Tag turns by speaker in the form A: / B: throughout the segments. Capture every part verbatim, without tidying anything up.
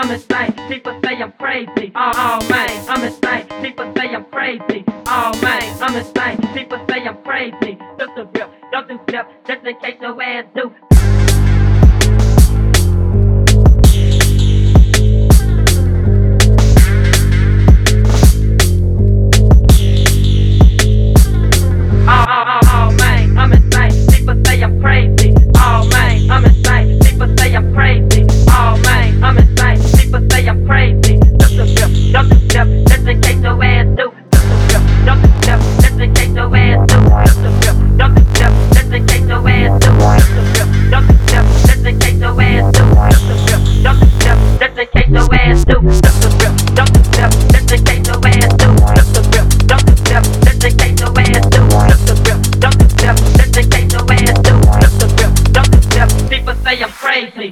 A: I'm insane. People say I'm crazy. Oh, oh man, I'm insane. People say I'm crazy. Oh man, I'm insane. People say I'm crazy. Just a real, don't do flip, just in case your ass do. Oh, oh, oh, oh man, I'm insane. People say I'm crazy. Oh man, I'm insane. People say I'm crazy. Oh man, I'm insane. People say I'm crazy. Just a real, don't do flip, just in case your ass do. Just a real, don't do flip, just in case your ass do. Just a real, don't do flip, just in case your ass do. Just a real, don't do flip, just in case your ass do. Just a real, don't do flip, just in case your ass do. Just a real, don't do flip, just in case your ass do. Just a real, don't do flip, just in case your ass do. Just a real, don't do flip, just in case your ass do. Just a real, don't do flip. People say I'm crazy.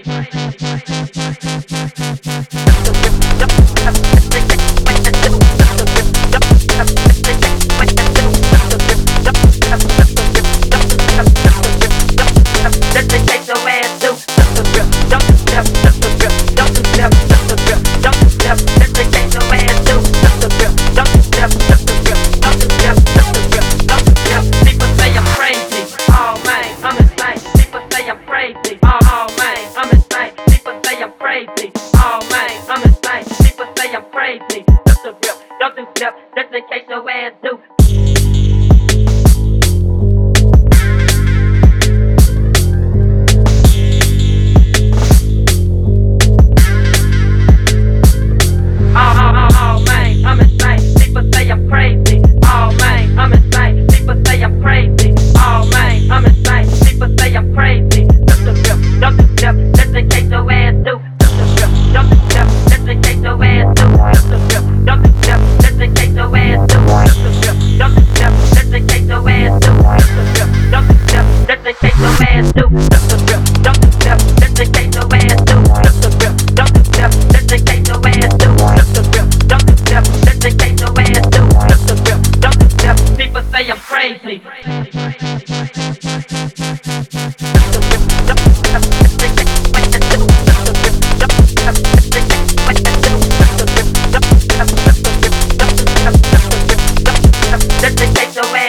A: Don't do flip, just in case your ass do. Oh, oh, oh, oh man, I'm insane. People say I'm crazy. Oh man, I'm insane. People say I'm crazy. Oh man, I'm insane. People say I'm crazy. Just a real, don't do flip, just in case your ass do. Just a real, don't do flip, just in case your ass do. Just a real, don't do flip, just in case your ass do. Just a real, don't do flip, just in case your ass do. Just a real, don't do flip, just in case your ass do. Just a real, don't do flip, just in case your ass do. Just a real, don't do flip, just in case your ass do. Just a real, don't do flip, just in case your ass do. Just a real, don't do flip. People say I'm crazy. Just in case your ass